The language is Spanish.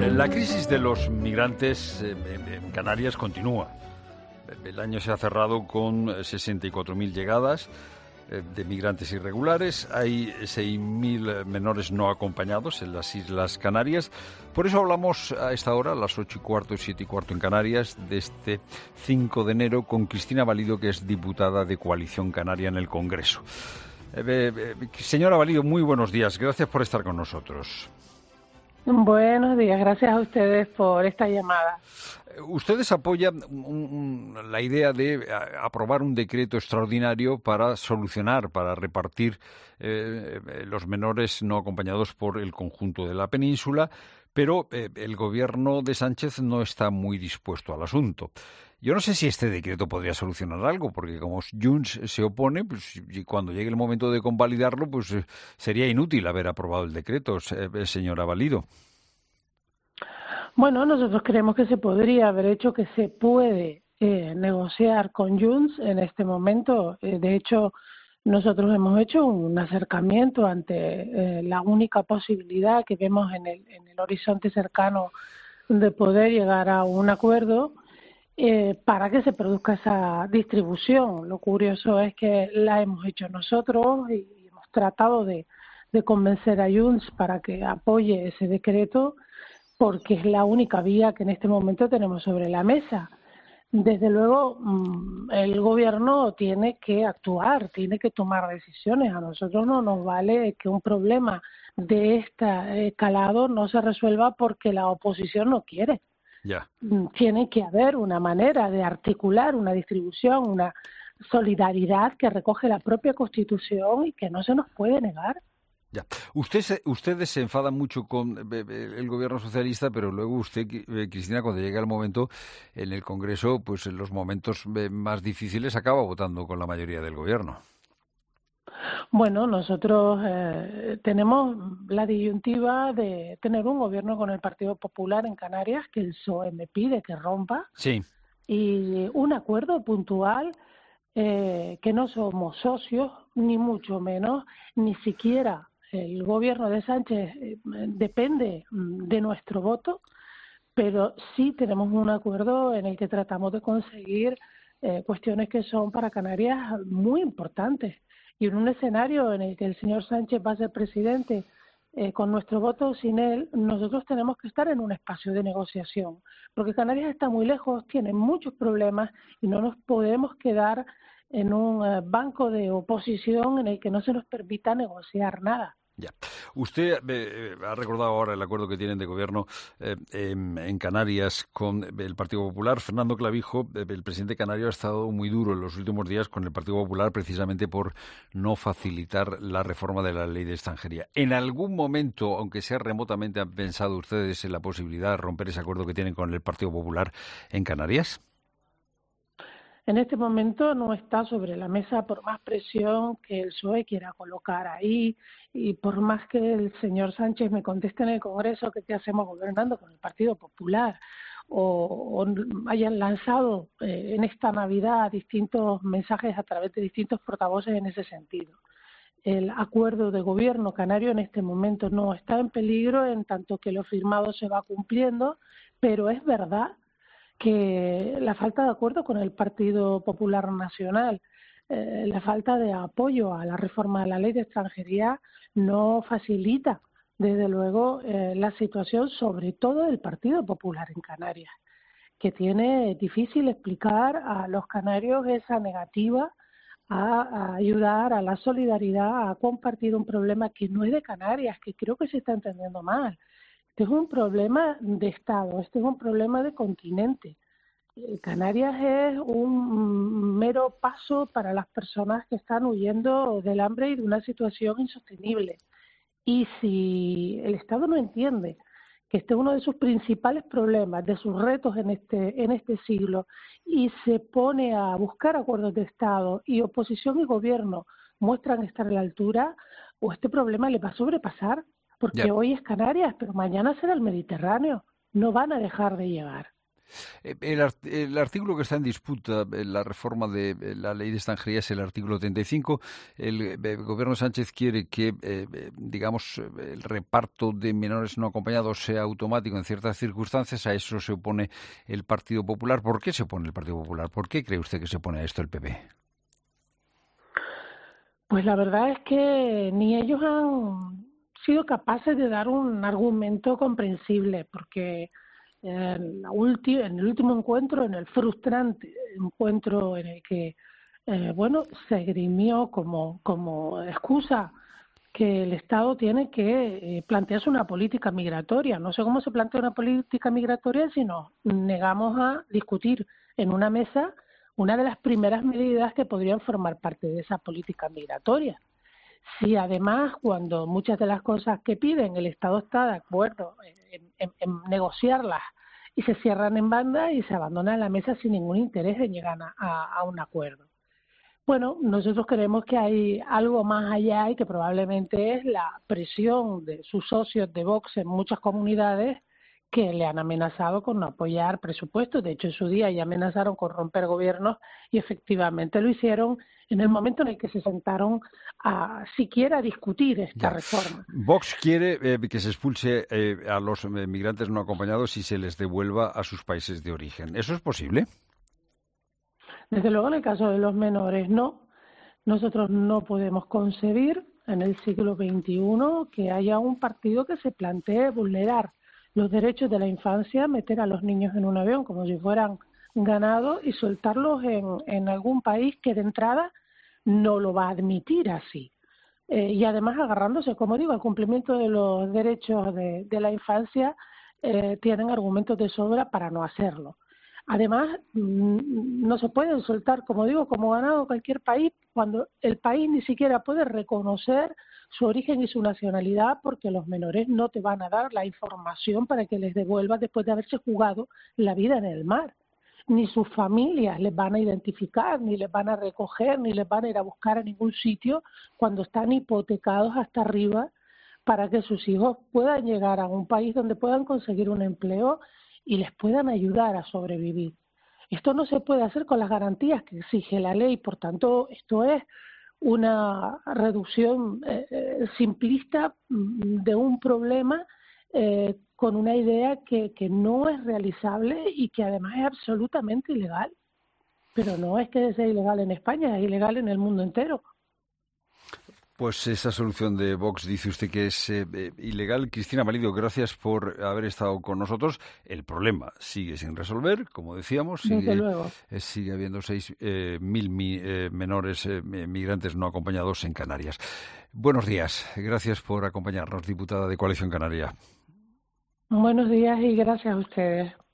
La crisis de los migrantes en Canarias continúa. El año se ha cerrado con 64.000 llegadas de migrantes irregulares. Hay 6.000 menores no acompañados en las Islas Canarias. Por eso hablamos a esta hora, a las 8:15, 7:15 en Canarias, de este 5 de enero con Cristina Valido, que es diputada de Coalición Canaria en el Congreso. Señora Valido, muy buenos días. Gracias por estar con nosotros. Buenos días, gracias a ustedes por esta llamada. Ustedes apoyan la idea de aprobar un decreto extraordinario para solucionar, para repartir los menores no acompañados por el conjunto de la península, pero el gobierno de Sánchez no está muy dispuesto al asunto. Yo no sé si este decreto podría solucionar algo, porque como Junts se opone, pues y cuando llegue el momento de convalidarlo, pues sería inútil haber aprobado el decreto, señora Valido. Bueno, nosotros creemos que se podría haber hecho, que se puede negociar con Junts en este momento. De hecho, nosotros hemos hecho un acercamiento ante la única posibilidad que vemos en el horizonte cercano de poder llegar a un acuerdo para que se produzca esa distribución. Lo curioso es que la hemos hecho nosotros y hemos tratado de convencer a Junts para que apoye ese decreto, porque es la única vía que en este momento tenemos sobre la mesa. Desde luego, el gobierno tiene que actuar, tiene que tomar decisiones. A nosotros no nos vale que un problema de este calado no se resuelva porque la oposición no quiere. Ya. Tiene que haber una manera de articular una distribución, una solidaridad que recoge la propia Constitución y que no se nos puede negar. Ya. Ustedes se enfadan mucho con el gobierno socialista, pero luego usted, Cristina, cuando llega el momento en el Congreso, pues en los momentos más difíciles acaba votando con la mayoría del gobierno. Bueno, nosotros tenemos la disyuntiva de tener un gobierno con el Partido Popular en Canarias, que el PSOE me pide que rompa, sí, y un acuerdo puntual que no somos socios, ni mucho menos, ni siquiera el gobierno de Sánchez depende de nuestro voto, pero sí tenemos un acuerdo en el que tratamos de conseguir cuestiones que son para Canarias muy importantes. Y en un escenario en el que el señor Sánchez va a ser presidente con nuestro voto, sin él, nosotros tenemos que estar en un espacio de negociación, porque Canarias está muy lejos, tiene muchos problemas y no nos podemos quedar en un banco de oposición en el que no se nos permita negociar nada. Ya. Usted ha recordado ahora el acuerdo que tienen de gobierno en Canarias con el Partido Popular. Fernando Clavijo, el presidente canario, ha estado muy duro en los últimos días con el Partido Popular precisamente por no facilitar la reforma de la ley de extranjería. ¿En algún momento, aunque sea remotamente, han pensado ustedes en la posibilidad de romper ese acuerdo que tienen con el Partido Popular en Canarias? En este momento no está sobre la mesa, por más presión que el PSOE quiera colocar ahí y por más que el señor Sánchez me conteste en el Congreso que qué hacemos gobernando con el Partido Popular o hayan lanzado en esta Navidad distintos mensajes a través de distintos portavoces en ese sentido. El acuerdo de gobierno canario en este momento no está en peligro en tanto que lo firmado se va cumpliendo, pero es verdad que la falta de acuerdo con el Partido Popular Nacional, la falta de apoyo a la reforma de la ley de extranjería no facilita, desde luego, la situación, sobre todo del Partido Popular en Canarias, que tiene difícil explicar a los canarios esa negativa a ayudar a la solidaridad, a compartir un problema que no es de Canarias, que creo que se está entendiendo mal. Este es un problema de Estado, este es un problema de continente. Canarias es un mero paso para las personas que están huyendo del hambre y de una situación insostenible. Y si el Estado no entiende que este es uno de sus principales problemas, de sus retos en este siglo, y se pone a buscar acuerdos de Estado y oposición y gobierno muestran estar a la altura, o este problema le va a sobrepasar. Porque hoy es Canarias, pero mañana será el Mediterráneo. No van a dejar de llegar. El artículo que está en disputa, la reforma de la ley de extranjería, es el artículo 35. El gobierno de Sánchez quiere que, digamos, el reparto de menores no acompañados sea automático en ciertas circunstancias. A eso se opone el Partido Popular. ¿Por qué se opone el Partido Popular? ¿Por qué cree usted que se opone a esto el PP? Pues la verdad es que ni ellos han sido capaces de dar un argumento comprensible, porque en el último encuentro, en el frustrante encuentro en el que se esgrimió como excusa que el Estado tiene que plantearse una política migratoria. No sé cómo se plantea una política migratoria si nos negamos a discutir en una mesa una de las primeras medidas que podrían formar parte de esa política migratoria. Si además, cuando muchas de las cosas que piden el Estado está de acuerdo en negociarlas y se cierran en banda y se abandonan la mesa sin ningún interés en llegar a un acuerdo. Bueno, nosotros creemos que hay algo más allá y que probablemente es la presión de sus socios de Vox en muchas comunidades que le han amenazado con no apoyar presupuestos. De hecho, en su día ya amenazaron con romper gobiernos y efectivamente lo hicieron en el momento en el que se sentaron a siquiera discutir esta reforma. Vox quiere que se expulse a los migrantes no acompañados y se les devuelva a sus países de origen. ¿Eso es posible? Desde luego, en el caso de los menores, no. Nosotros no podemos concebir en el siglo XXI que haya un partido que se plantee vulnerar los derechos de la infancia, meter a los niños en un avión como si fueran ganado y soltarlos en algún país que de entrada no lo va a admitir así. Y además agarrándose, como digo, al cumplimiento de los derechos de la infancia, tienen argumentos de sobra para no hacerlo. Además, no se pueden soltar, como digo, como ganado cualquier país, cuando el país ni siquiera puede reconocer su origen y su nacionalidad, porque los menores no te van a dar la información para que les devuelvas después de haberse jugado la vida en el mar. Ni sus familias les van a identificar, ni les van a recoger, ni les van a ir a buscar a ningún sitio cuando están hipotecados hasta arriba para que sus hijos puedan llegar a un país donde puedan conseguir un empleo y les puedan ayudar a sobrevivir. Esto no se puede hacer con las garantías que exige la ley, por tanto, esto es una reducción simplista de un problema con una idea que no es realizable y que además es absolutamente ilegal. Pero no es que sea ilegal en España, es ilegal en el mundo entero. Pues esa solución de Vox dice usted que es ilegal. Cristina Valido, gracias por haber estado con nosotros. El problema sigue sin resolver, como decíamos. Sigue habiendo 6.000 menores migrantes no acompañados en Canarias. Buenos días. Gracias por acompañarnos, diputada de Coalición Canaria. Buenos días y gracias a ustedes.